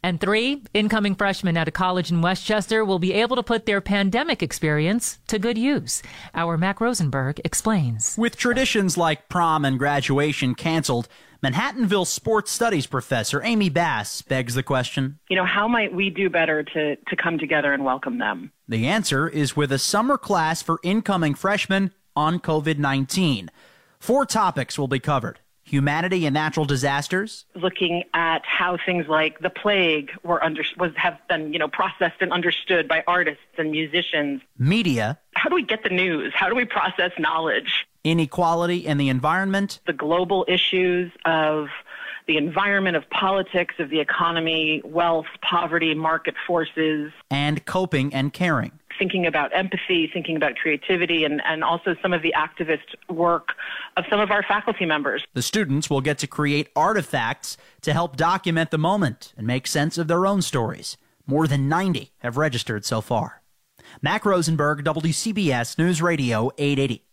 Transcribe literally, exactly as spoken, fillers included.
And three, incoming freshmen at a college in Westchester will be able to put their pandemic experience to good use. Our Mac Rosenberg explains. With traditions like prom and graduation canceled, Manhattanville sports studies professor Amy Bass begs the question, you know, how might we do better to, to come together and welcome them? The answer is with a summer class for incoming freshmen on COVID nineteen. Four topics will be covered: humanity and natural disasters, looking at how things like the plague were under, was have been, you know, processed and understood by artists and musicians, media, how do we get the news? How do we process knowledge? Inequality and the environment, the global issues of the environment, of politics, of the economy, wealth, poverty, market forces, and coping and caring. Thinking about empathy, thinking about creativity, and, and also some of the activist work of some of our faculty members. The students will get to create artifacts to help document the moment and make sense of their own stories. More than ninety have registered so far. Mac Rosenberg, W C B S News Radio eight eighty.